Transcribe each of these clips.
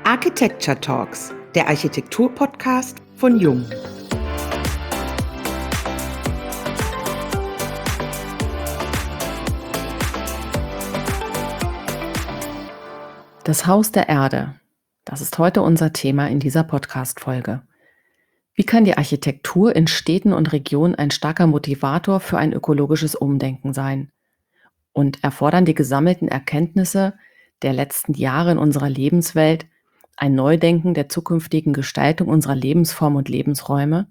Architecture Talks, der Architektur-Podcast von Jung. Das Haus der Erde. Das ist heute unser Thema in dieser Podcast-Folge. Wie kann die Architektur in Städten und Regionen ein starker Motivator für ein ökologisches Umdenken sein? Und erfordern die gesammelten Erkenntnisse der letzten Jahre in unserer Lebenswelt ein Neudenken der zukünftigen Gestaltung unserer Lebensform und Lebensräume?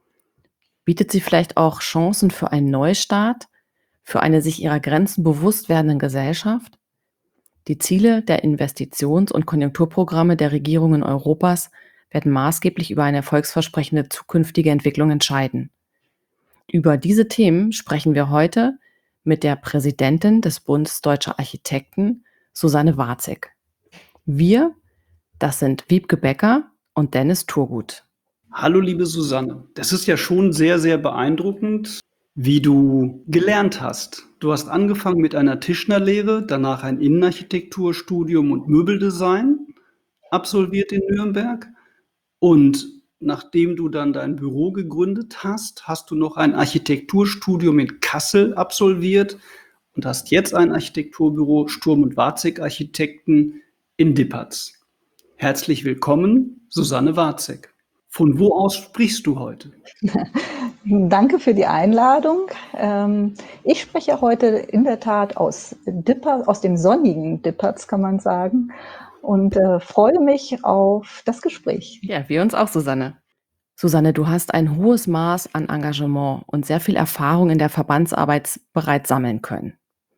Bietet sie vielleicht auch Chancen für einen Neustart, für eine sich ihrer Grenzen bewusst werdende Gesellschaft? Die Ziele der Investitions- und Konjunkturprogramme der Regierungen Europas werden maßgeblich über eine erfolgsversprechende zukünftige Entwicklung entscheiden. Über diese Themen sprechen wir heute mit der Präsidentin des Bundes Deutscher Architekten, Susanne Warzig. Wir, das sind Wiebke Becker und Dennis Turgut. Hallo liebe Susanne, das ist ja schon sehr, sehr beeindruckend, wie du gelernt hast. Du hast angefangen mit einer Tischlerlehre, danach ein Innenarchitekturstudium und Möbeldesign absolviert in Nürnberg. Und nachdem du dann dein Büro gegründet hast, hast du noch ein Architekturstudium in Kassel absolviert und hast jetzt ein Architekturbüro Sturm und Warzig Architekten in Dippatz. Herzlich willkommen, Susanne Warzig. Von wo aus sprichst du heute? Danke für die Einladung. Ich spreche heute in der Tat aus Dippatz, aus dem sonnigen Dippatz, kann man sagen, und freue mich auf das Gespräch. Ja, wir uns auch, Susanne. Susanne, du hast ein hohes Maß an Engagement und sehr viel Erfahrung in der Verbandsarbeit bereits sammeln können.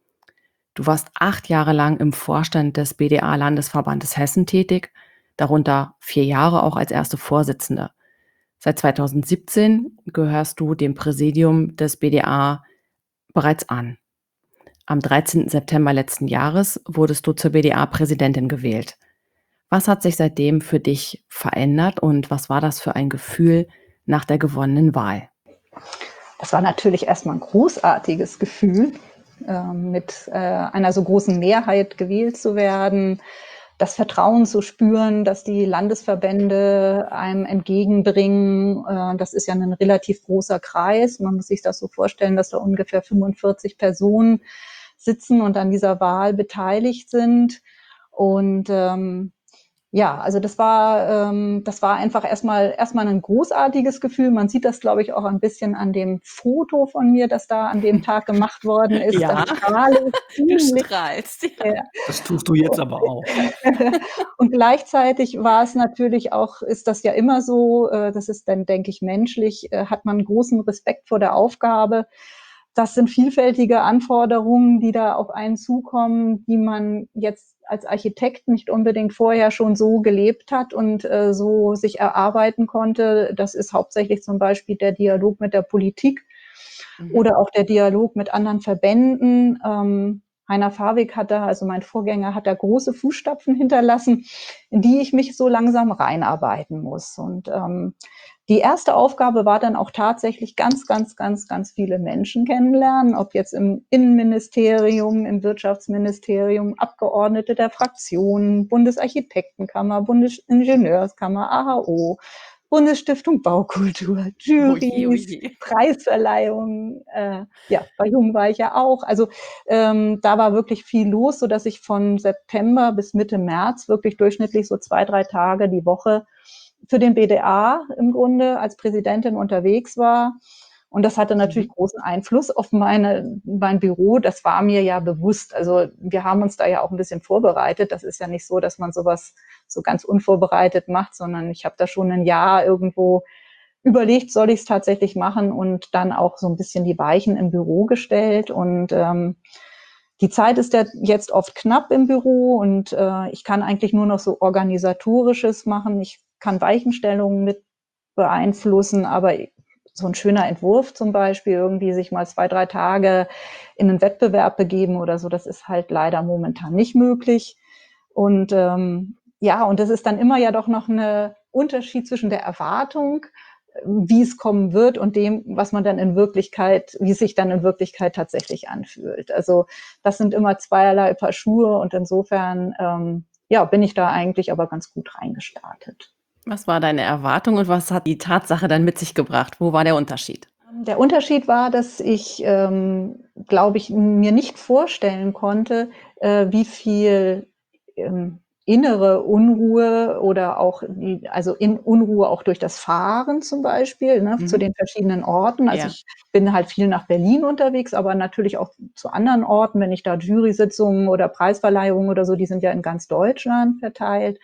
Du warst 8 Jahre lang im Vorstand des BDA-Landesverbandes Hessen tätig, darunter 4 Jahre auch als erste Vorsitzende. Seit 2017 gehörst du dem Präsidium des BDA bereits an. Am 13. September letzten Jahres wurdest du zur BDA-Präsidentin gewählt. Was hat sich seitdem für dich verändert und was war das für ein Gefühl nach der gewonnenen Wahl? Das war natürlich erstmal ein großartiges Gefühl, mit einer so großen Mehrheit gewählt zu werden, das Vertrauen zu spüren, dass die Landesverbände einem entgegenbringen. Das ist ja ein relativ großer Kreis. Man muss sich das so vorstellen, dass da ungefähr 45 Personen sitzen und an dieser Wahl beteiligt sind. Und ja, also das war einfach erstmal ein großartiges Gefühl. Man sieht das, glaube ich, auch ein bisschen an dem Foto von mir, das da an dem Tag gemacht worden ist. Ja, das strahle du strahlst. ja. Das tust du jetzt aber auch. Und gleichzeitig war es natürlich auch, ist das ja immer so, das ist dann, denke ich, menschlich, hat man großen Respekt vor der Aufgabe. Das sind vielfältige Anforderungen, die da auf einen zukommen, die man jetzt als Architekt nicht unbedingt vorher schon so gelebt hat und so sich erarbeiten konnte. Das ist hauptsächlich zum Beispiel der Dialog mit der Politik oder auch der Dialog mit anderen Verbänden. Heiner Fawig hat da, also mein Vorgänger, hat da große Fußstapfen hinterlassen, in die ich mich so langsam reinarbeiten muss. Und die erste Aufgabe war dann auch tatsächlich ganz viele Menschen kennenlernen, ob jetzt im Innenministerium, im Wirtschaftsministerium, Abgeordnete der Fraktionen, Bundesarchitektenkammer, Bundesingenieurskammer, AHO, Bundesstiftung Baukultur, Juries, Preisverleihungen. Ja, bei Jung war ich ja auch. Also da war wirklich viel los, sodass ich von September bis Mitte März wirklich durchschnittlich so 2-3 Tage die Woche für den BDA im Grunde als Präsidentin unterwegs war. Und das hatte natürlich großen Einfluss auf mein Büro. Das war mir ja bewusst. Also wir haben uns da ja auch ein bisschen vorbereitet. Das ist ja nicht so, dass man sowas so ganz unvorbereitet macht, sondern ich habe da schon ein Jahr irgendwo überlegt, soll ich es tatsächlich machen und dann auch so ein bisschen die Weichen im Büro gestellt. Und die Zeit ist ja jetzt oft knapp im Büro und ich kann eigentlich nur noch so Organisatorisches machen. Ich kann Weichenstellungen mit beeinflussen, aber so ein schöner Entwurf zum Beispiel, irgendwie sich mal 2-3 Tage in einen Wettbewerb begeben oder so, das ist halt leider momentan nicht möglich. Und ja, und das ist dann immer ja doch noch ein Unterschied zwischen der Erwartung, wie es kommen wird und dem, was man dann in Wirklichkeit, wie es sich dann in Wirklichkeit tatsächlich anfühlt. Also das sind immer zweierlei Paar Schuhe und insofern ja, bin ich da eigentlich aber ganz gut reingestartet. Was war deine Erwartung und was hat die Tatsache dann mit sich gebracht? Wo war der Unterschied? Der Unterschied war, dass ich, glaube ich, mir nicht vorstellen konnte, wie viel innere Unruhe oder auch in Unruhe auch durch das Fahren zum Beispiel, ne, zu den verschiedenen Orten. Also Ja. ich bin halt viel nach Berlin unterwegs, aber natürlich auch zu anderen Orten, wenn ich da Jury-Sitzungen oder Preisverleihungen oder so, die sind ja in ganz Deutschland verteilt.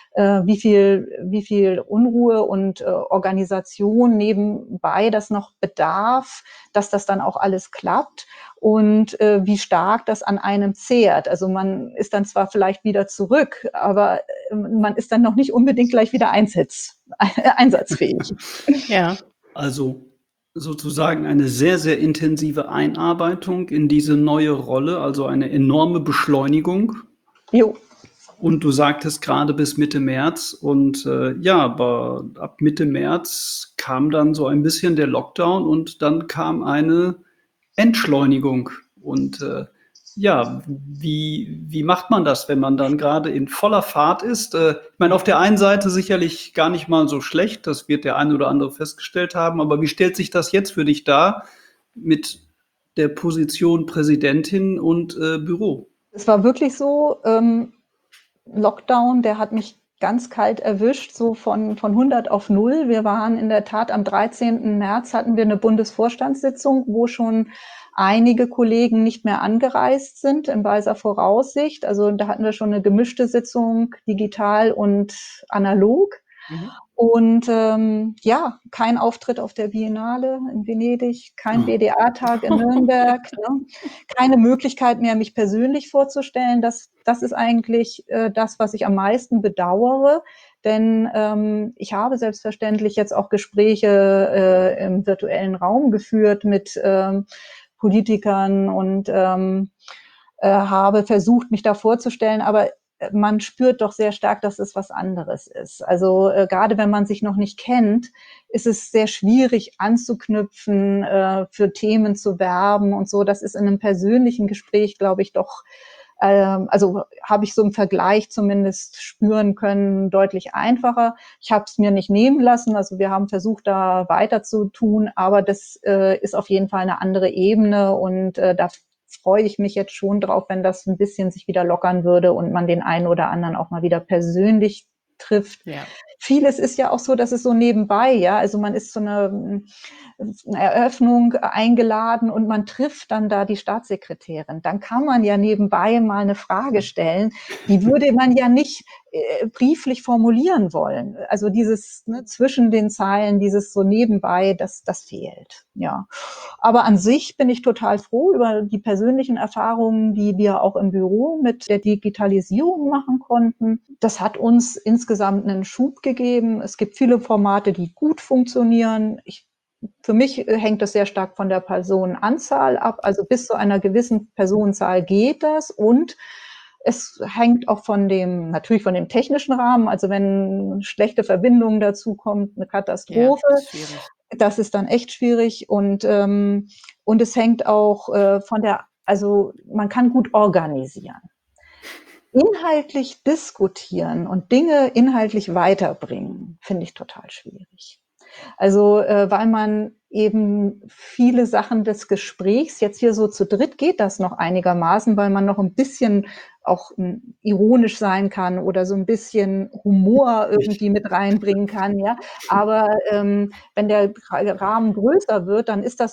Wie viel Unruhe und Organisation nebenbei das noch bedarf, dass das dann auch alles klappt und wie stark das an einem zehrt. Also man ist dann zwar vielleicht wieder zurück, aber man ist dann noch nicht unbedingt gleich wieder einsatzfähig. Ja. Also sozusagen eine sehr, sehr intensive Einarbeitung in diese neue Rolle, also eine enorme Beschleunigung. Jo. Und du sagtest gerade bis Mitte März und ja, aber ab Mitte März kam dann so ein bisschen der Lockdown und dann kam eine Entschleunigung. Und ja, wie macht man das, wenn man dann gerade in voller Fahrt ist? Ich meine, auf der einen Seite sicherlich gar nicht mal so schlecht, das wird der eine oder andere festgestellt haben, aber wie stellt sich das jetzt für dich dar mit der Position Präsidentin und Büro? Es war wirklich so, Lockdown, der hat mich ganz kalt erwischt, so von 100 auf 0. Wir waren in der Tat am 13. März hatten wir eine Bundesvorstandssitzung, wo schon einige Kollegen nicht mehr angereist sind in weiser Voraussicht. Also da hatten wir schon eine gemischte Sitzung, digital und analog. Und ja, kein Auftritt auf der Biennale in Venedig, kein BDA-Tag in Nürnberg, ne? Keine Möglichkeit mehr, mich persönlich vorzustellen. Das ist eigentlich das, was ich am meisten bedauere. Denn ich habe selbstverständlich jetzt auch Gespräche im virtuellen Raum geführt mit Politikern und habe versucht, mich da vorzustellen, aber man spürt doch sehr stark, dass es was anderes ist. Also gerade wenn man sich noch nicht kennt, ist es sehr schwierig anzuknüpfen, für Themen zu werben und so. Das ist in einem persönlichen Gespräch, glaube ich, doch, also habe ich so im Vergleich zumindest spüren können, deutlich einfacher. Ich habe es mir nicht nehmen lassen, also wir haben versucht, da weiter zu tun, aber das ist auf jeden Fall eine andere Ebene und da freue ich mich jetzt schon drauf, wenn das ein bisschen sich wieder lockern würde und man den einen oder anderen auch mal wieder persönlich trifft. Ja. Vieles ist ja auch so, dass es so nebenbei, ja, also man ist zu einer Eröffnung eingeladen und man trifft dann da die Staatssekretärin. Dann kann man ja nebenbei mal eine Frage stellen, die würde man ja nicht brieflich formulieren wollen. Also dieses zwischen den Zeilen, dieses so nebenbei, das fehlt, ja. Aber an sich bin ich total froh über die persönlichen Erfahrungen, die wir auch im Büro mit der Digitalisierung machen konnten. Das hat uns insgesamt einen Schub gegeben. Es gibt viele Formate, die gut funktionieren. Für mich hängt das sehr stark von der Personenanzahl ab. Also bis zu einer gewissen Personenzahl geht das und es hängt auch natürlich von dem technischen Rahmen. Also wenn schlechte Verbindungen dazu kommt, eine Katastrophe. Ja, ist schwierig. Das ist dann echt schwierig und es hängt auch also man kann gut organisieren. Inhaltlich diskutieren und Dinge inhaltlich weiterbringen, finde ich total schwierig. Also, weil man eben viele Sachen des Gesprächs jetzt hier so zu dritt geht das noch einigermaßen, weil man noch ein bisschen auch ironisch sein kann oder so ein bisschen Humor irgendwie mit reinbringen kann, ja. Aber, wenn der Rahmen größer wird, dann ist das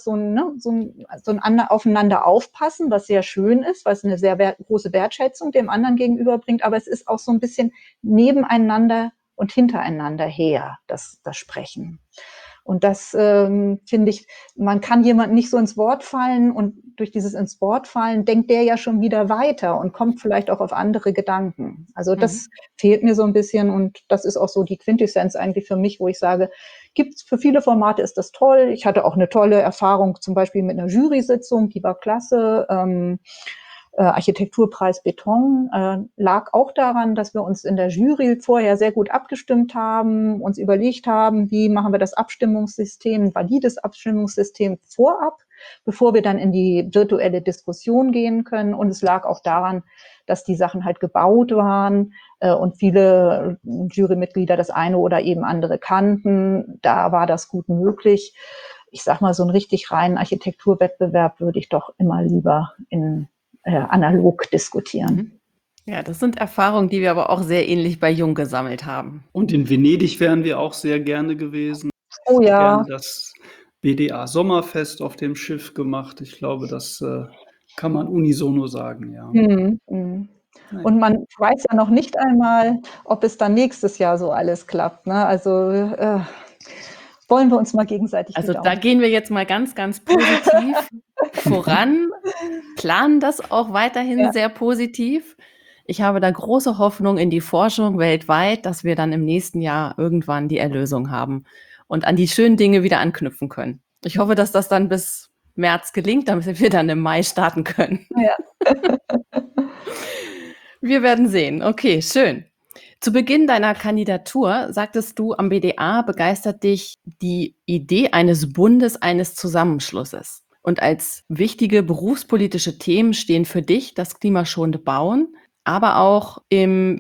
so ein Aufeinander aufpassen, was sehr schön ist, weil es eine sehr große Wertschätzung dem anderen gegenüberbringt, aber es ist auch so ein bisschen nebeneinander und hintereinander her, das Sprechen. Und das finde ich, man kann jemanden nicht so ins Wort fallen und durch dieses ins Wort fallen denkt der ja schon wieder weiter und kommt vielleicht auch auf andere Gedanken. Also das fehlt mir so ein bisschen und das ist auch so die Quintessenz eigentlich für mich, wo ich sage, gibt's für viele Formate ist das toll. Ich hatte auch eine tolle Erfahrung zum Beispiel mit einer Jury-Sitzung, die war klasse. Architekturpreis Beton lag auch daran, dass wir uns in der Jury vorher sehr gut abgestimmt haben, uns überlegt haben, wie machen wir das Abstimmungssystem, ein valides Abstimmungssystem vorab. bevor wir dann in die virtuelle Diskussion gehen können. Und es lag auch daran, dass die Sachen halt gebaut waren und viele Jurymitglieder das eine oder eben andere kannten. Da war das gut möglich. Ich sag mal, so einen richtig reinen Architekturwettbewerb würde ich doch immer lieber in analog diskutieren. Ja, das sind Erfahrungen, die wir aber auch sehr ähnlich bei Jung gesammelt haben. Und in Venedig wären wir auch sehr gerne gewesen. Oh ja. Gerne das BDA Sommerfest auf dem Schiff gemacht. Ich glaube, das kann man unisono sagen, ja. Und man weiß ja noch nicht einmal, ob es dann nächstes Jahr so alles klappt, ne? Also wollen wir uns mal gegenseitig Also die da Daumen gehen wir jetzt mal ganz, ganz positiv voran, planen das auch weiterhin sehr positiv. Ich habe da große Hoffnung in die Forschung weltweit, dass wir dann im nächsten Jahr irgendwann die Erlösung haben und an die schönen Dinge wieder anknüpfen können. Ich hoffe, dass das dann bis März gelingt, damit wir dann im Mai starten können. Ja. Wir werden sehen. Okay, schön. Zu Beginn deiner Kandidatur sagtest du, am BDA begeistert dich die Idee eines Bundes, eines Zusammenschlusses. Und als wichtige berufspolitische Themen stehen für dich das klimaschonende Bauen, aber auch im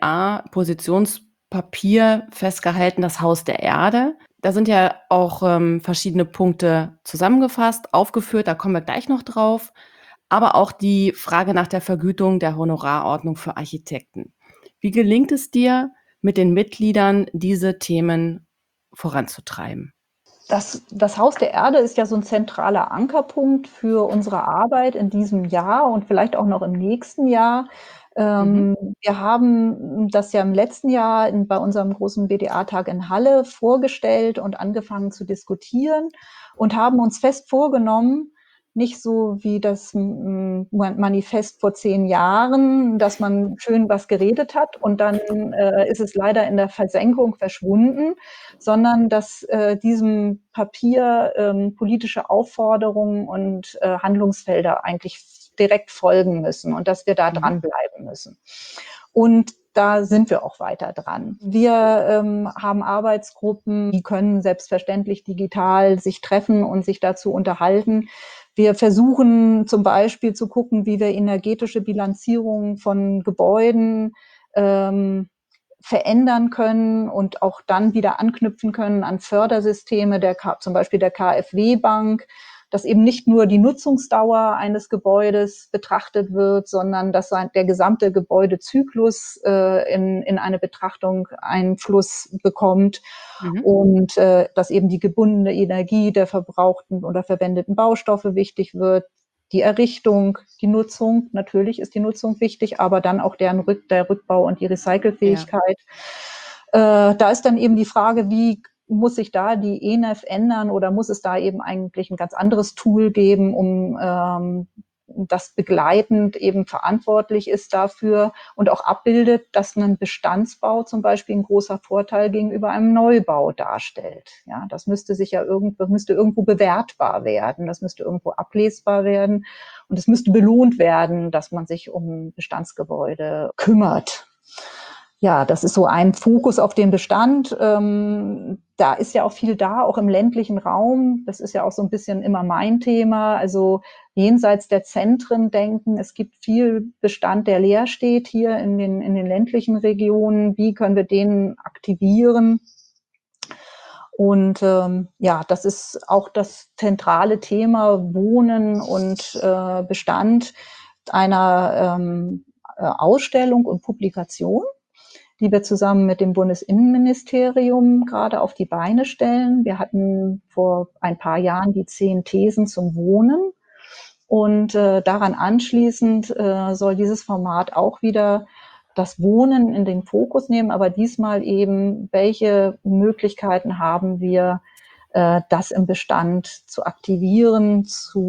BDA-Positionspapier festgehalten das Haus der Erde. Da sind ja auch verschiedene Punkte zusammengefasst, aufgeführt, da kommen wir gleich noch drauf. Aber auch die Frage nach der Vergütung der Honorarordnung für Architekten. Wie gelingt es dir, mit den Mitgliedern diese Themen voranzutreiben? Das Haus der Erde ist ja so ein zentraler Ankerpunkt für unsere Arbeit in diesem Jahr und vielleicht auch noch im nächsten Jahr. Wir haben das ja im letzten Jahr bei unserem großen BDA-Tag in Halle vorgestellt und angefangen zu diskutieren und haben uns fest vorgenommen, nicht so wie das Manifest vor 10 Jahren, dass man schön was geredet hat und dann ist es leider in der Versenkung verschwunden, sondern dass diesem Papier politische Aufforderungen und Handlungsfelder eigentlich direkt folgen müssen und dass wir da dranbleiben müssen. Und da sind wir auch weiter dran. Wir haben Arbeitsgruppen, die können selbstverständlich digital sich treffen und sich dazu unterhalten. Wir versuchen zum Beispiel zu gucken, wie wir energetische Bilanzierung von Gebäuden verändern können und auch dann wieder anknüpfen können an Fördersysteme, zum Beispiel der KfW-Bank, dass eben nicht nur die Nutzungsdauer eines Gebäudes betrachtet wird, sondern dass der gesamte Gebäudezyklus in eine Betrachtung Einfluss bekommt und dass eben die gebundene Energie der verbrauchten oder verwendeten Baustoffe wichtig wird. Die Errichtung, die Nutzung, natürlich ist die Nutzung wichtig, aber dann auch der Rückbau und die Recycelfähigkeit. Da ist dann eben die Frage, wie muss sich da die ENEF ändern oder muss es da eben eigentlich ein ganz anderes Tool geben, um das begleitend eben verantwortlich ist dafür und auch abbildet, dass ein Bestandsbau zum Beispiel ein großer Vorteil gegenüber einem Neubau darstellt. Ja, das müsste irgendwo bewertbar werden, das müsste irgendwo ablesbar werden und es müsste belohnt werden, dass man sich um Bestandsgebäude kümmert. Ja, das ist so ein Fokus auf den Bestand. Da ist ja auch viel da, auch im ländlichen Raum. Das ist ja auch so ein bisschen immer mein Thema. Also jenseits der Zentren denken. Es gibt viel Bestand, der leer steht hier in den ländlichen Regionen. Wie können wir den aktivieren? Und ja, das ist auch das zentrale Thema Wohnen und Bestand einer Ausstellung und Publikation, die wir zusammen mit dem Bundesinnenministerium gerade auf die Beine stellen. Wir hatten vor ein paar Jahren die 10 Thesen zum Wohnen. Und daran anschließend soll dieses Format auch wieder das Wohnen in den Fokus nehmen, aber diesmal eben, welche Möglichkeiten haben wir, das im Bestand zu aktivieren,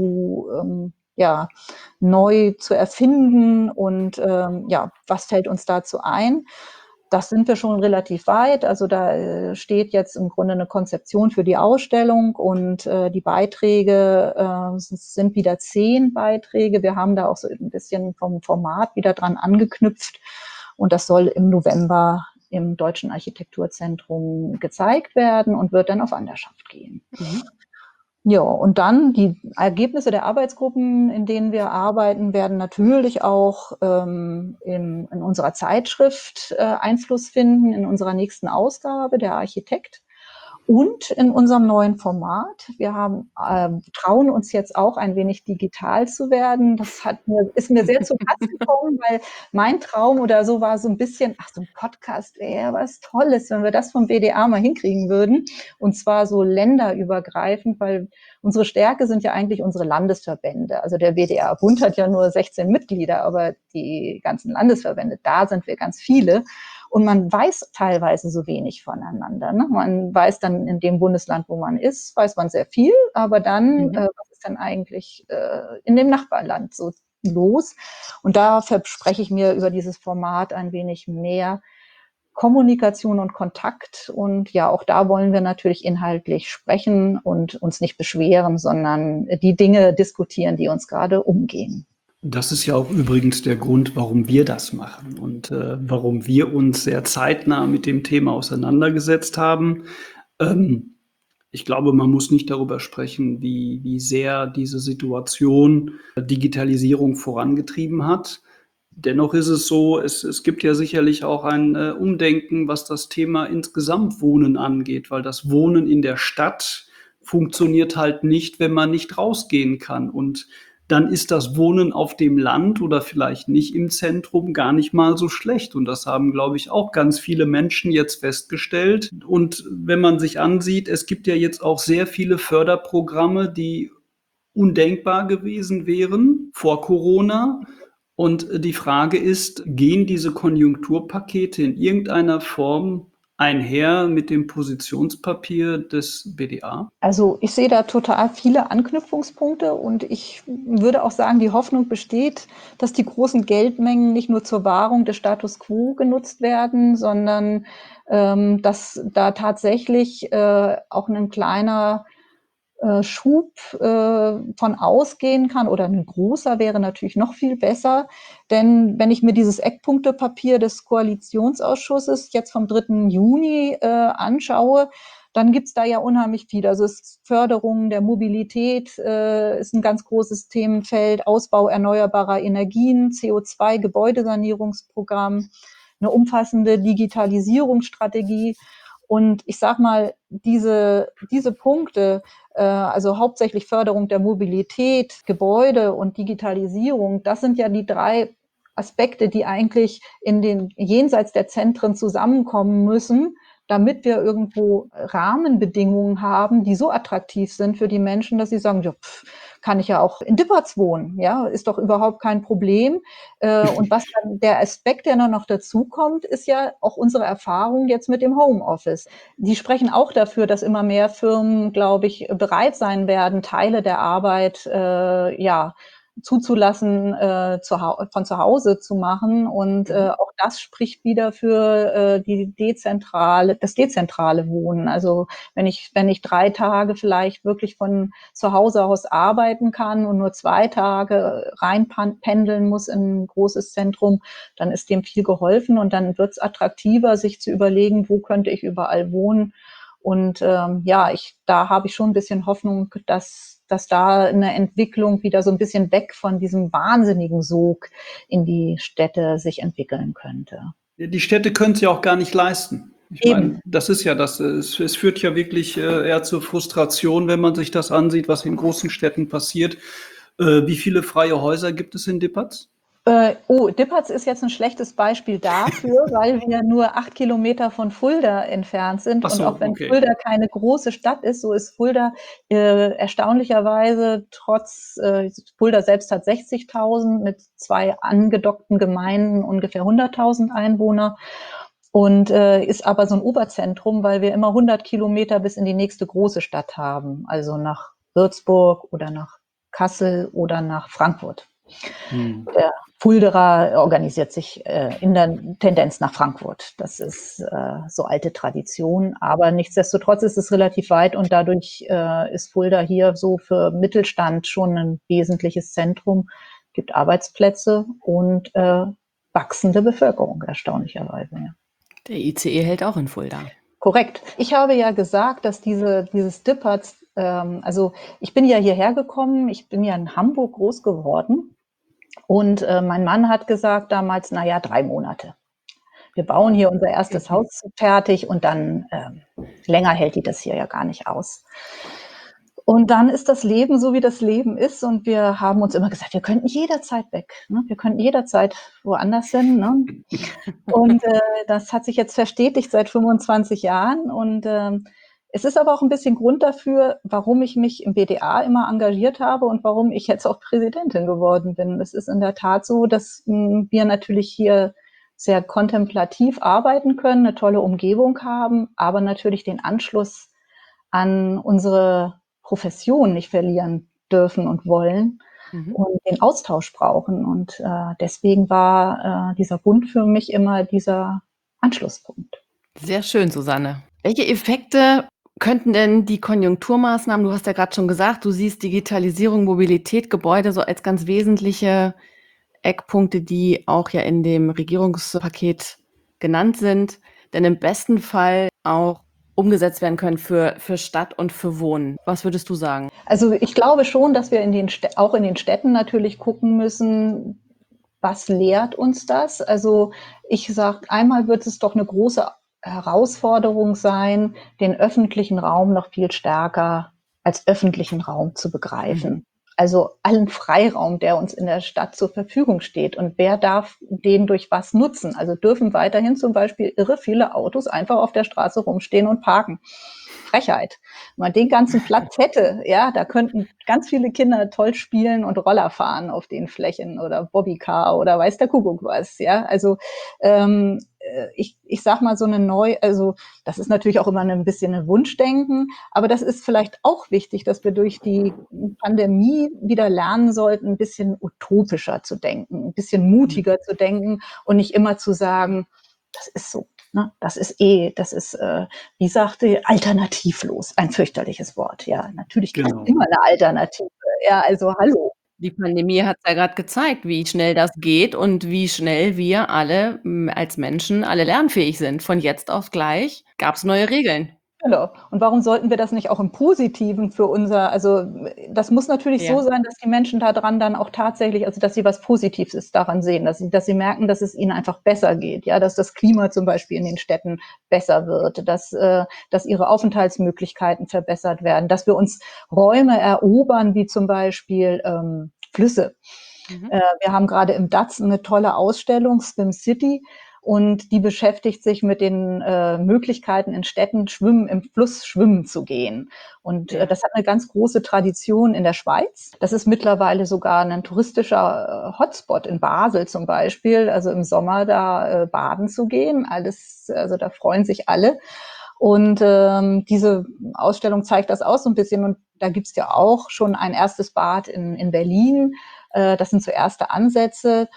neu zu erfinden und was fällt uns dazu ein? Das sind wir schon relativ weit. Also da steht jetzt im Grunde eine Konzeption für die Ausstellung und die Beiträge sind wieder 10 Beiträge. Wir haben da auch so ein bisschen vom Format wieder dran angeknüpft und das soll im November im Deutschen Architekturzentrum gezeigt werden und wird dann auf Wanderschaft gehen. Ja, und dann die Ergebnisse der Arbeitsgruppen, in denen wir arbeiten, werden natürlich auch in unserer Zeitschrift Einfluss finden, in unserer nächsten Ausgabe, der Architekt. Und in unserem neuen Format. Wir trauen uns jetzt auch ein wenig digital zu werden. Das ist mir sehr zu Pass gekommen, weil mein Traum oder so war so ein bisschen, so ein Podcast wäre ja was Tolles, wenn wir das vom BDA mal hinkriegen würden. Und zwar so länderübergreifend, weil unsere Stärke sind ja eigentlich unsere Landesverbände. Also der BDA-Bund hat ja nur 16 Mitglieder, aber die ganzen Landesverbände, da sind wir ganz viele. Und man weiß teilweise so wenig voneinander. Ne? Man weiß dann in dem Bundesland, wo man ist, weiß man sehr viel, aber dann, was ist denn eigentlich in dem Nachbarland so los? Und da verspreche ich mir über dieses Format ein wenig mehr Kommunikation und Kontakt. Und ja, auch da wollen wir natürlich inhaltlich sprechen und uns nicht beschweren, sondern die Dinge diskutieren, die uns gerade umgehen. Das ist ja auch übrigens der Grund, warum wir das machen und warum wir uns sehr zeitnah mit dem Thema auseinandergesetzt haben. Ich glaube, man muss nicht darüber sprechen, wie sehr diese Situation Digitalisierung vorangetrieben hat. Dennoch ist es so, es gibt ja sicherlich auch ein Umdenken, was das Thema insgesamt Wohnen angeht, weil das Wohnen in der Stadt funktioniert halt nicht, wenn man nicht rausgehen kann. Und dann ist das Wohnen auf dem Land oder vielleicht nicht im Zentrum gar nicht mal so schlecht. Und das haben, glaube ich, auch ganz viele Menschen jetzt festgestellt. Und wenn man sich ansieht, es gibt ja jetzt auch sehr viele Förderprogramme, die undenkbar gewesen wären vor Corona. Und die Frage ist, gehen diese Konjunkturpakete in irgendeiner Form einher mit dem Positionspapier des BDA? Also ich sehe da total viele Anknüpfungspunkte und ich würde auch sagen, die Hoffnung besteht, dass die großen Geldmengen nicht nur zur Wahrung des Status quo genutzt werden, sondern dass da tatsächlich auch ein kleiner Schub von ausgehen kann oder ein großer wäre natürlich noch viel besser. Denn wenn ich mir dieses Eckpunktepapier des Koalitionsausschusses jetzt vom 3. Juni anschaue, dann gibt's da ja unheimlich viel. Also Förderung der Mobilität ist ein ganz großes Themenfeld, Ausbau erneuerbarer Energien, CO2-Gebäudesanierungsprogramm, eine umfassende Digitalisierungsstrategie. Und ich sag mal, diese Punkte, also hauptsächlich Förderung der Mobilität, Gebäude und Digitalisierung, das sind ja die 3 Aspekte, die eigentlich in den jenseits der Zentren zusammenkommen müssen, damit wir irgendwo Rahmenbedingungen haben, die so attraktiv sind für die Menschen, dass sie sagen, ja, kann ich ja auch in Dippertz wohnen, ja, ist doch überhaupt kein Problem. Und was dann der Aspekt, der noch dazu kommt, ist ja auch unsere Erfahrung jetzt mit dem Homeoffice. Die sprechen auch dafür, dass immer mehr Firmen, glaube ich, bereit sein werden, Teile der Arbeit zuzulassen, von zu Hause zu machen. Und auch das spricht wieder für das dezentrale Wohnen. Also wenn ich 3 Tage vielleicht wirklich von zu Hause aus arbeiten kann und nur 2 Tage reinpendeln muss in ein großes Zentrum, dann ist dem viel geholfen und dann wird es attraktiver, sich zu überlegen, wo könnte ich überall wohnen. Und da habe ich schon ein bisschen Hoffnung, dass da eine Entwicklung wieder so ein bisschen weg von diesem wahnsinnigen Sog in die Städte sich entwickeln könnte. Die Städte können es ja auch gar nicht leisten. Ich meine, das ist ja das. Es führt ja wirklich eher zur Frustration, wenn man sich das ansieht, was in großen Städten passiert. Wie viele freie Häuser gibt es in Dippertz? Dippertz ist jetzt ein schlechtes Beispiel dafür, weil wir nur 8 Kilometer von Fulda entfernt sind. Ach so, Und auch wenn okay. Fulda keine große Stadt ist, so ist Fulda erstaunlicherweise Fulda selbst hat 60.000 mit 2 angedockten Gemeinden ungefähr 100.000 Einwohner und ist aber so ein Oberzentrum, weil wir immer 100 Kilometer bis in die nächste große Stadt haben, also nach Würzburg oder nach Kassel oder nach Frankfurt. Der Fulderer organisiert sich in der Tendenz nach Frankfurt. Das ist so alte Tradition, aber nichtsdestotrotz ist es relativ weit und dadurch ist Fulda hier so für Mittelstand schon ein wesentliches Zentrum, gibt Arbeitsplätze und wachsende Bevölkerung, erstaunlicherweise. Ja. Der ICE hält auch in Fulda. korrekt. Ich habe ja gesagt, dass dieses Dippertz, also ich bin ja hierher gekommen, ich bin ja in Hamburg groß geworden und mein Mann hat gesagt damals, naja, 3 Monate. Wir bauen hier unser erstes Haus fertig und dann länger hält die das hier ja gar nicht aus. Und dann ist das Leben so, wie das Leben ist. Und wir haben uns immer gesagt, wir könnten jederzeit weg. Ne? Wir könnten jederzeit woanders hin. Ne? Und das hat sich jetzt verstetigt seit 25 Jahren. Und es ist aber auch ein bisschen Grund dafür, warum ich mich im BDA immer engagiert habe und warum ich jetzt auch Präsidentin geworden bin. Es ist in der Tat so, dass wir natürlich hier sehr kontemplativ arbeiten können, eine tolle Umgebung haben, aber natürlich den Anschluss an unsere Profession nicht verlieren dürfen und wollen und den Austausch brauchen. Und deswegen war dieser Bund für mich immer dieser Anschlusspunkt. Sehr schön, Susanne. Welche Effekte könnten denn die Konjunkturmaßnahmen, du hast ja gerade schon gesagt, du siehst Digitalisierung, Mobilität, Gebäude so als ganz wesentliche Eckpunkte, die auch ja in dem Regierungspaket genannt sind, denn im besten Fall auch umgesetzt werden können für Stadt und für Wohnen. Was würdest du sagen? Also ich glaube schon, dass wir auch in den Städten natürlich gucken müssen, was lehrt uns das? Also ich sage, einmal wird es doch eine große Herausforderung sein, den öffentlichen Raum noch viel stärker als öffentlichen Raum zu begreifen. Also allen Freiraum, der uns in der Stadt zur Verfügung steht. Und wer darf den durch was nutzen? Also dürfen weiterhin zum Beispiel irre viele Autos einfach auf der Straße rumstehen und parken. Frechheit. Wenn man den ganzen Platz hätte, ja, da könnten ganz viele Kinder toll spielen und Roller fahren auf den Flächen oder Bobbycar oder weiß der Kuckuck was, ja. Also ich sag mal also das ist natürlich auch immer ein bisschen ein Wunschdenken, aber das ist vielleicht auch wichtig, dass wir durch die Pandemie wieder lernen sollten, ein bisschen utopischer zu denken, ein bisschen mutiger zu denken und nicht immer zu sagen, das ist so. Ne? Das ist wie sagte, alternativlos, ein fürchterliches Wort. Ja, natürlich gibt es immer eine Alternative. Ja, also hallo. Die Pandemie hat ja gerade gezeigt, wie schnell das geht und wie schnell wir alle als Menschen alle lernfähig sind. Von jetzt auf gleich gab es neue Regeln. Genau. Und warum sollten wir das nicht auch im Positiven also das muss natürlich so sein, dass die Menschen daran dann auch tatsächlich, also dass sie was Positives daran sehen, dass sie merken, dass es ihnen einfach besser geht, ja, dass das Klima zum Beispiel in den Städten besser wird, dass ihre Aufenthaltsmöglichkeiten verbessert werden, dass wir uns Räume erobern, wie zum Beispiel Flüsse. Wir haben gerade im DAZ eine tolle Ausstellung, Swim City, und die beschäftigt sich mit den Möglichkeiten in Städten, im Fluss schwimmen zu gehen. Und das hat eine ganz große Tradition in der Schweiz. Das ist mittlerweile sogar ein touristischer Hotspot in Basel zum Beispiel, also im Sommer da baden zu gehen. Also da freuen sich alle. Und diese Ausstellung zeigt das auch so ein bisschen. Und da gibt's ja auch schon ein erstes Bad in Berlin. Das sind so erste Ansätze.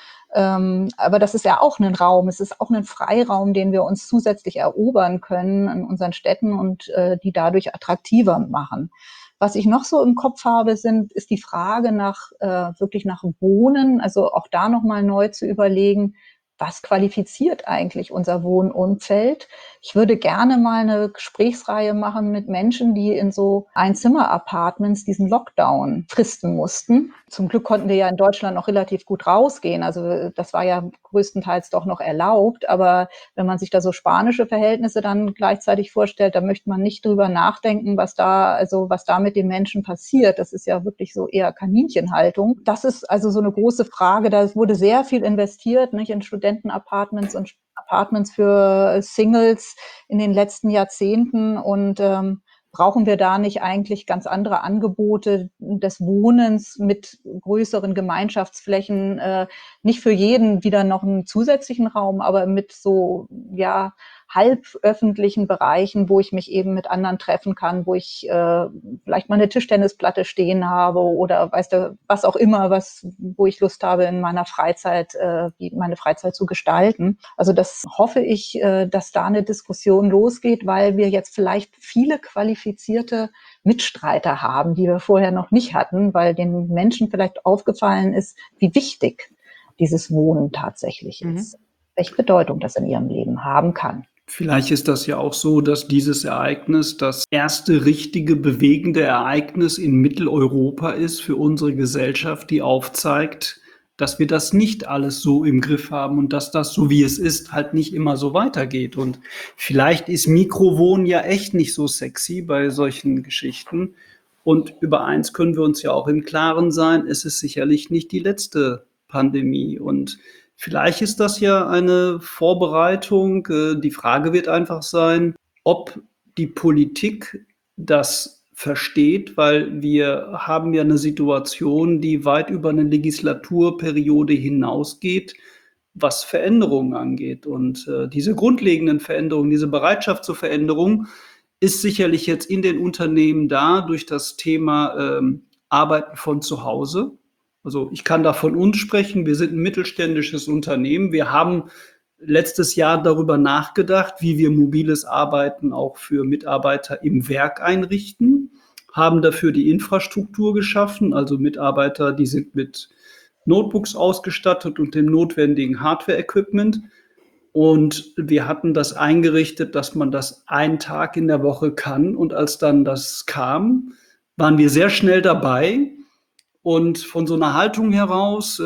Aber das ist ja auch ein Raum, es ist auch ein Freiraum, den wir uns zusätzlich erobern können in unseren Städten und die dadurch attraktiver machen. Was ich noch so im Kopf habe, ist die Frage wirklich nach Wohnen, also auch da nochmal neu zu überlegen, was qualifiziert eigentlich unser Wohnumfeld? Ich würde gerne mal eine Gesprächsreihe machen mit Menschen, die in so Einzimmer-Apartments diesen Lockdown fristen mussten. Zum Glück konnten wir ja in Deutschland noch relativ gut rausgehen. Also das war ja größtenteils doch noch erlaubt. Aber wenn man sich da so spanische Verhältnisse dann gleichzeitig vorstellt, da möchte man nicht drüber nachdenken, was da mit den Menschen passiert. Das ist ja wirklich so eher Kaninchenhaltung. Das ist also so eine große Frage. Da wurde sehr viel investiert, nicht, in Studentenapartments und Apartments für Singles in den letzten Jahrzehnten. Und brauchen wir da nicht eigentlich ganz andere Angebote des Wohnens mit größeren Gemeinschaftsflächen, nicht für jeden wieder noch einen zusätzlichen Raum, aber mit so, ja, halböffentlichen Bereichen, wo ich mich eben mit anderen treffen kann, wo ich vielleicht mal eine Tischtennisplatte stehen habe oder weißt du, was auch immer, wo ich Lust habe, in meiner Freizeit, meine Freizeit zu gestalten. Also das hoffe ich, dass da eine Diskussion losgeht, weil wir jetzt vielleicht viele qualifizierte Mitstreiter haben, die wir vorher noch nicht hatten, weil den Menschen vielleicht aufgefallen ist, wie wichtig dieses Wohnen tatsächlich ist, welche Bedeutung das in ihrem Leben haben kann. Vielleicht ist das ja auch so, dass dieses Ereignis das erste richtige bewegende Ereignis in Mitteleuropa ist für unsere Gesellschaft, die aufzeigt, dass wir das nicht alles so im Griff haben und dass das, so wie es ist, halt nicht immer so weitergeht. Und vielleicht ist Mikrowohnen ja echt nicht so sexy bei solchen Geschichten. Und über eins können wir uns ja auch im Klaren sein, es ist sicherlich nicht die letzte Pandemie. Und vielleicht ist das ja eine Vorbereitung. Die Frage wird einfach sein, ob die Politik das versteht, weil wir haben ja eine Situation, die weit über eine Legislaturperiode hinausgeht, was Veränderungen angeht. Und diese grundlegenden Veränderungen, diese Bereitschaft zur Veränderung ist sicherlich jetzt in den Unternehmen da durch das Thema Arbeiten von zu Hause. Also ich kann da von uns sprechen. Wir sind ein mittelständisches Unternehmen. Wir haben letztes Jahr darüber nachgedacht, wie wir mobiles Arbeiten auch für Mitarbeiter im Werk einrichten, haben dafür die Infrastruktur geschaffen, also Mitarbeiter, die sind mit Notebooks ausgestattet und dem notwendigen Hardware-Equipment. Und wir hatten das eingerichtet, dass man das einen Tag in der Woche kann. Und als dann das kam, waren wir sehr schnell dabei. Und von so einer Haltung heraus,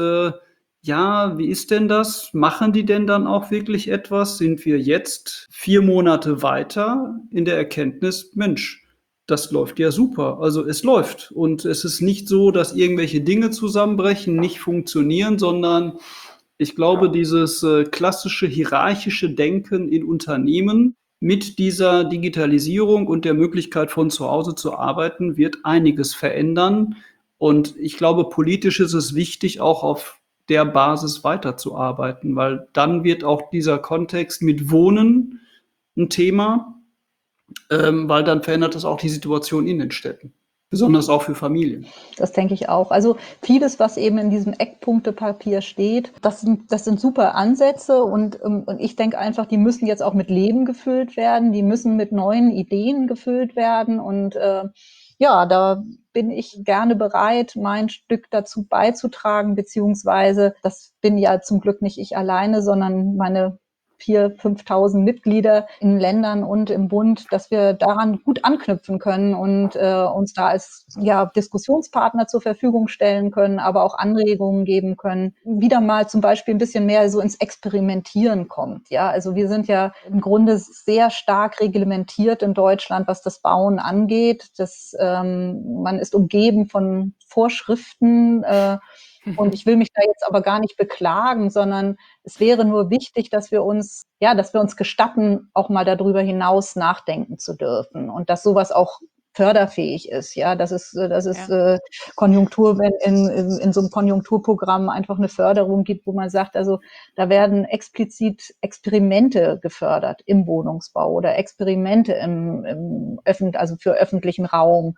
ja, wie ist denn das? Machen die denn dann auch wirklich etwas? Sind wir jetzt 4 Monate weiter in der Erkenntnis, Mensch, das läuft ja super. Also es läuft. Und es ist nicht so, dass irgendwelche Dinge zusammenbrechen, nicht funktionieren, sondern ich glaube, dieses klassische hierarchische Denken in Unternehmen mit dieser Digitalisierung und der Möglichkeit von zu Hause zu arbeiten, wird einiges verändern. Und ich glaube, politisch ist es wichtig, auch auf der Basis weiterzuarbeiten, weil dann wird auch dieser Kontext mit Wohnen ein Thema, weil dann verändert das auch die Situation in den Städten, besonders auch für Familien. Das denke ich auch. Also vieles, was eben in diesem Eckpunktepapier steht, das sind super Ansätze und ich denke einfach, die müssen jetzt auch mit Leben gefüllt werden, die müssen mit neuen Ideen gefüllt werden und ja, da bin ich gerne bereit, mein Stück dazu beizutragen, beziehungsweise das bin ja zum Glück nicht ich alleine, sondern meine 4.000, 5.000 Mitglieder in Ländern und im Bund, dass wir daran gut anknüpfen können und uns da als ja, Diskussionspartner zur Verfügung stellen können, aber auch Anregungen geben können. Wieder mal zum Beispiel ein bisschen mehr so ins Experimentieren kommt. Ja, also wir sind ja im Grunde sehr stark reglementiert in Deutschland, was das Bauen angeht. Man ist umgeben von Vorschriften. Und ich will mich da jetzt aber gar nicht beklagen, sondern es wäre nur wichtig, dass wir uns gestatten, auch mal darüber hinaus nachdenken zu dürfen und dass sowas auch förderfähig ist, ja, dass es Konjunktur, wenn in so einem Konjunkturprogramm einfach eine Förderung gibt, wo man sagt, also da werden explizit Experimente gefördert im Wohnungsbau oder Experimente also für öffentlichen Raum.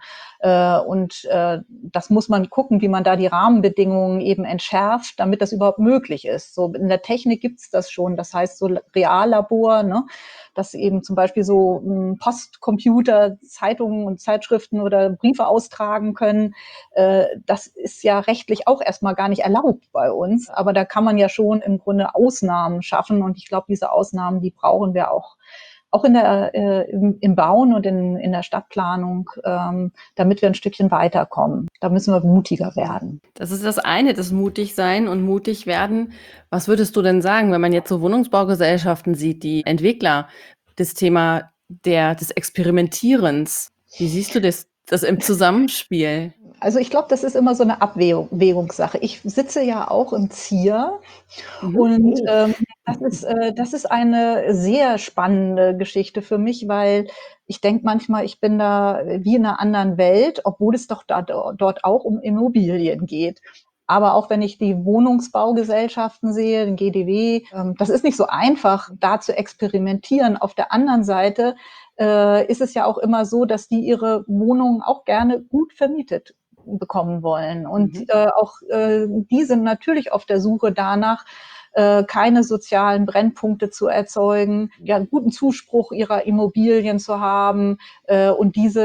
Das muss man gucken, wie man da die Rahmenbedingungen eben entschärft, damit das überhaupt möglich ist. So in der Technik gibt's das schon, das heißt so Reallabor, ne? Dass eben zum Beispiel so Postcomputer Zeitungen und Zeitschriften oder Briefe austragen können. Das ist ja rechtlich auch erstmal gar nicht erlaubt bei uns, aber da kann man ja schon im Grunde Ausnahmen schaffen und ich glaube, diese Ausnahmen, die brauchen wir auch im Bauen und in der Stadtplanung, damit wir ein Stückchen weiterkommen. Da müssen wir mutiger werden. Das ist das eine, das mutig sein und mutig werden. Was würdest du denn sagen, wenn man jetzt so Wohnungsbaugesellschaften sieht, die Entwickler, das Thema des Experimentierens? Wie siehst du das im Zusammenspiel? Also ich glaube, das ist immer so eine Abwägungssache. Ich sitze ja auch im ZIA und das ist eine sehr spannende Geschichte für mich, weil ich denke manchmal, ich bin da wie in einer anderen Welt, obwohl es doch dort auch um Immobilien geht. Aber auch wenn ich die Wohnungsbaugesellschaften sehe, den GDW, das ist nicht so einfach, da zu experimentieren. Auf der anderen Seite ist es ja auch immer so, dass die ihre Wohnungen auch gerne gut vermietet bekommen wollen. Und die sind natürlich auf der Suche danach, keine sozialen Brennpunkte zu erzeugen, ja, einen guten Zuspruch ihrer Immobilien zu haben und diese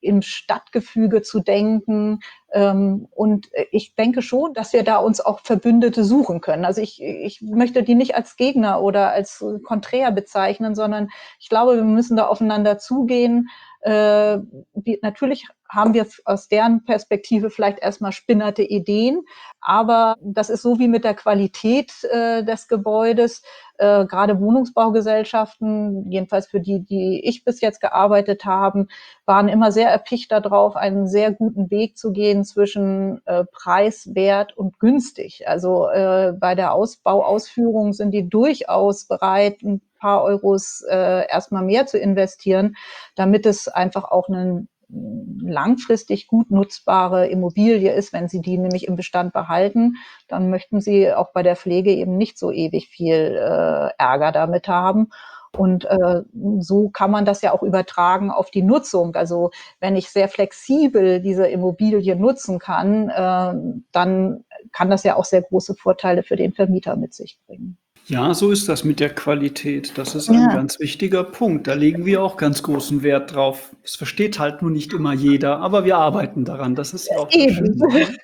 im Stadtgefüge zu denken. Und ich denke schon, dass wir da uns auch Verbündete suchen können. Also ich möchte die nicht als Gegner oder als konträr bezeichnen, sondern ich glaube, wir müssen da aufeinander zugehen. Natürlich haben wir aus deren Perspektive vielleicht erstmal spinnerte Ideen, aber das ist so wie mit der Qualität des Gebäudes. Gerade Wohnungsbaugesellschaften, jedenfalls für die ich bis jetzt gearbeitet habe, waren immer sehr erpicht darauf, einen sehr guten Weg zu gehen zwischen Preis, Wert und günstig. Also bei der Bauausführung sind die durchaus bereit, ein paar Euros erstmal mehr zu investieren, damit es einfach auch eine langfristig gut nutzbare Immobilie ist. Wenn Sie die nämlich im Bestand behalten, dann möchten Sie auch bei der Pflege eben nicht so ewig viel Ärger damit haben. Und so kann man das ja auch übertragen auf die Nutzung. Also wenn ich sehr flexibel diese Immobilie nutzen kann, dann kann das ja auch sehr große Vorteile für den Vermieter mit sich bringen. Ja, so ist das mit der Qualität. Das ist ein Ja, ganz wichtiger Punkt. Da legen wir auch ganz großen Wert drauf. Es versteht halt nur nicht immer jeder, aber wir arbeiten daran. Das ist ja auch das eben. Schöne. Ne?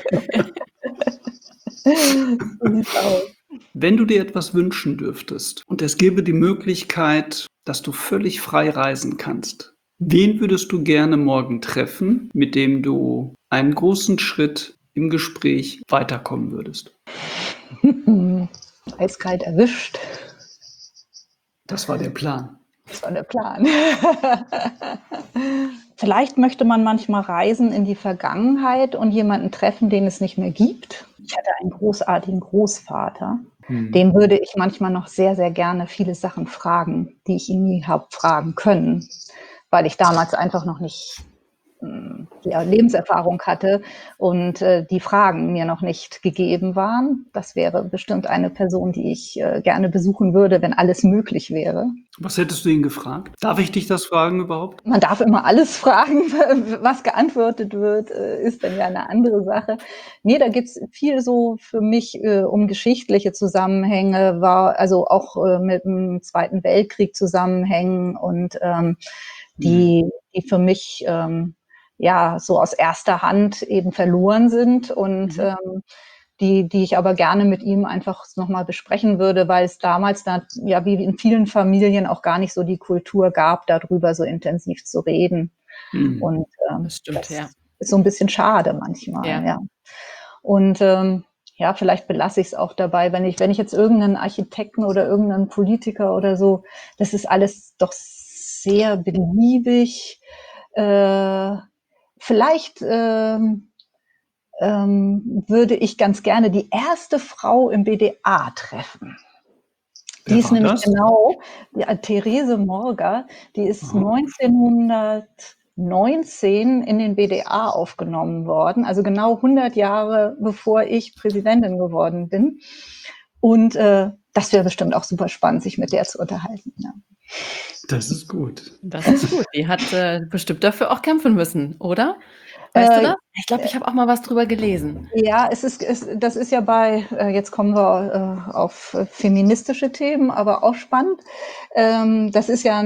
So sieht's aus. Wenn du dir etwas wünschen dürftest und es gäbe die Möglichkeit, dass du völlig frei reisen kannst, wen würdest du gerne morgen treffen, mit dem du einen großen Schritt im Gespräch weiterkommen würdest? Eiskalt erwischt. Das war der Plan. Das war der Plan. Vielleicht möchte man manchmal reisen in die Vergangenheit und jemanden treffen, den es nicht mehr gibt. Ich hatte einen großartigen Großvater. Den würde ich manchmal noch sehr, sehr gerne viele Sachen fragen, die ich ihn nie habe fragen können, weil ich damals einfach noch nicht die Lebenserfahrung hatte und die Fragen mir noch nicht gegeben waren. Das wäre bestimmt eine Person, die ich gerne besuchen würde, wenn alles möglich wäre. Was hättest du ihn gefragt? Darf ich dich das fragen überhaupt? Man darf immer alles fragen, was geantwortet wird, ist dann ja eine andere Sache. Nee, da gibt's viel so für mich um geschichtliche Zusammenhänge, war also auch mit dem Zweiten Weltkrieg Zusammenhängen und die für mich ja so aus erster Hand eben verloren sind und die ich aber gerne mit ihm einfach nochmal besprechen würde, weil es damals da, ja, wie in vielen Familien auch gar nicht so die Kultur gab, darüber so intensiv zu reden. Und Das stimmt, ja. ist so ein bisschen schade manchmal, Ja. ja. Und ja, vielleicht belasse ich es auch dabei, wenn ich jetzt irgendeinen Architekten oder irgendeinen Politiker oder so, das ist alles doch sehr beliebig. Vielleicht würde ich ganz gerne die erste Frau im BDA treffen. Die Wer ist war nämlich das? die Therese Morger, die ist Aha. 1919 in den BDA aufgenommen worden, also genau 100 Jahre bevor ich Präsidentin geworden bin. Und das wäre bestimmt auch super spannend, sich mit der zu unterhalten. Ja. Das ist gut. Das ist gut. Die hat bestimmt dafür auch kämpfen müssen, oder? Weißt du das? Ich glaube, ich habe auch mal was drüber gelesen. Ja, das ist ja bei, jetzt kommen wir auf feministische Themen, aber auch spannend. Das ist ja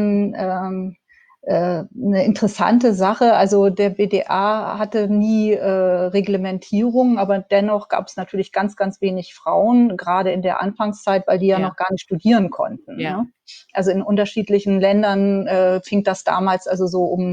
eine interessante Sache. Also der BDA hatte nie Reglementierung, aber dennoch gab es natürlich ganz, ganz wenig Frauen, gerade in der Anfangszeit, weil die ja Ja. noch gar nicht studieren konnten. Ja. Ne? Also in unterschiedlichen Ländern fing das damals also so um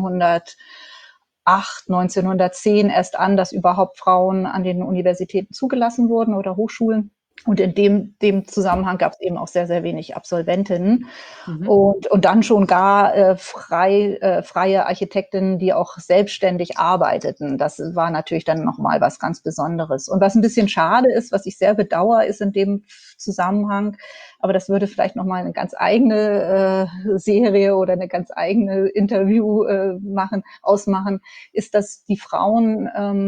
1910 erst an, dass überhaupt Frauen an den Universitäten zugelassen wurden oder Hochschulen. Und in dem Zusammenhang gab es eben auch sehr, sehr wenig Absolventinnen. Und dann schon gar freie Architektinnen, die auch selbstständig arbeiteten. Das war natürlich dann nochmal was ganz Besonderes. Und was ein bisschen schade ist, was ich sehr bedauere, ist in dem Zusammenhang, aber das würde vielleicht nochmal eine ganz eigene Serie oder eine ganz eigene Interview ausmachen, ist, dass die Frauen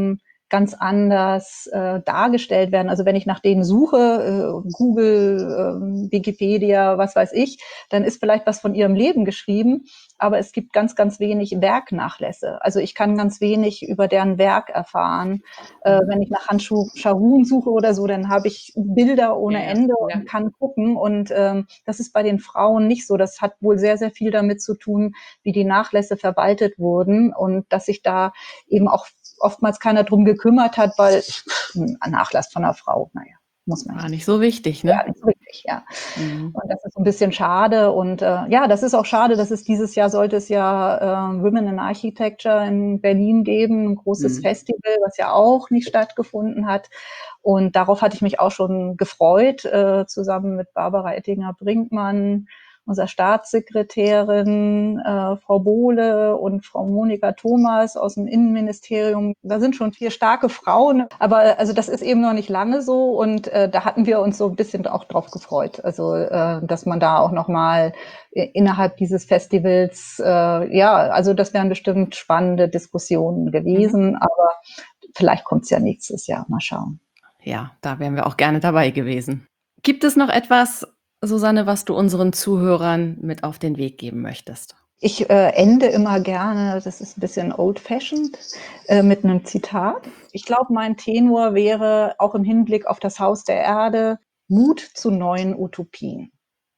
ganz anders dargestellt werden. Also wenn ich nach denen suche, Google, Wikipedia, was weiß ich, dann ist vielleicht was von ihrem Leben geschrieben, aber es gibt ganz, ganz wenig Werknachlässe. Also ich kann ganz wenig über deren Werk erfahren. Wenn ich nach Hans Scharoun suche oder so, dann habe ich Bilder ohne Ende und kann gucken. Und das ist bei den Frauen nicht so. Das hat wohl sehr, sehr viel damit zu tun, wie die Nachlässe verwaltet wurden und dass sich da eben auch oftmals keiner drum gekümmert hat, weil ein Nachlass von einer Frau, naja, muss man War nicht so wichtig, ne? Ja, nicht so richtig, ja. Und das ist so ein bisschen schade. Und ja, das ist auch schade, dass es dieses Jahr sollte es ja Women in Architecture in Berlin geben, ein großes Festival, was ja auch nicht stattgefunden hat. Und darauf hatte ich mich auch schon gefreut, zusammen mit Barbara Ettinger-Brinkmann, unserer Staatssekretärin, Frau Bohle und Frau Monika Thomas aus dem Innenministerium. Da sind schon 4 starke Frauen, aber also das ist eben noch nicht lange so und da hatten wir uns so ein bisschen auch drauf gefreut. Also dass man da auch nochmal innerhalb dieses Festivals, ja, also das wären bestimmt spannende Diskussionen gewesen, aber vielleicht kommt es ja nächstes Jahr. Mal schauen. Ja, da wären wir auch gerne dabei gewesen. Gibt es noch etwas, Susanne, was du unseren Zuhörern mit auf den Weg geben möchtest? Ich ende immer gerne, das ist ein bisschen old-fashioned, mit einem Zitat. Ich glaube, mein Tenor wäre auch im Hinblick auf das Haus der Erde: Mut zu neuen Utopien.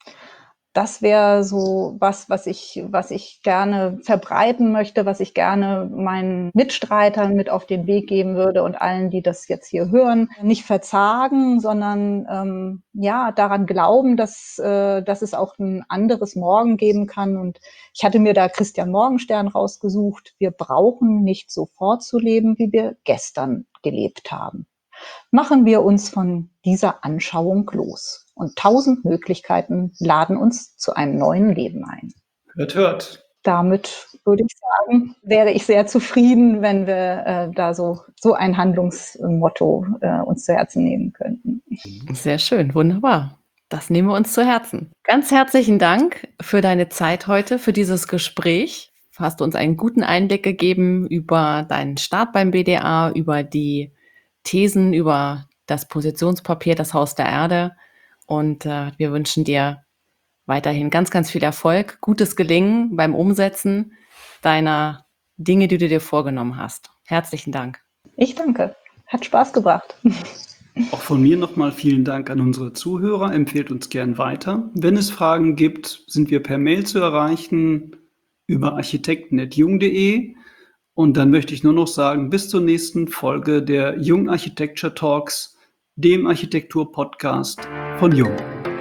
Das wäre so was ich gerne verbreiten möchte, was ich gerne meinen Mitstreitern mit auf den Weg geben würde und allen, die das jetzt hier hören. Nicht verzagen, sondern ja, daran glauben, dass es auch ein anderes Morgen geben kann. Und ich hatte mir da Christian Morgenstern rausgesucht. Wir brauchen nicht so fortzuleben, wie wir gestern gelebt haben. Machen wir uns von dieser Anschauung los. Und 1000 Möglichkeiten laden uns zu einem neuen Leben ein. Hört, hört. Damit würde ich sagen, wäre ich sehr zufrieden, wenn wir da so ein Handlungsmotto uns zu Herzen nehmen könnten. Sehr schön, wunderbar. Das nehmen wir uns zu Herzen. Ganz herzlichen Dank für deine Zeit heute, für dieses Gespräch. Hast du uns einen guten Einblick gegeben über deinen Start beim BDA, über die Thesen, über das Positionspapier, das Haus der Erde. Und wir wünschen dir weiterhin ganz, ganz viel Erfolg, gutes Gelingen beim Umsetzen deiner Dinge, die du dir vorgenommen hast. Herzlichen Dank. Ich danke. Hat Spaß gebracht. Auch von mir nochmal vielen Dank an unsere Zuhörer. Empfehlt uns gern weiter. Wenn es Fragen gibt, sind wir per Mail zu erreichen über architekten@jung.de. Und dann möchte ich nur noch sagen, bis zur nächsten Folge der Jung Architecture Talks, dem Architektur-Podcast von Jung.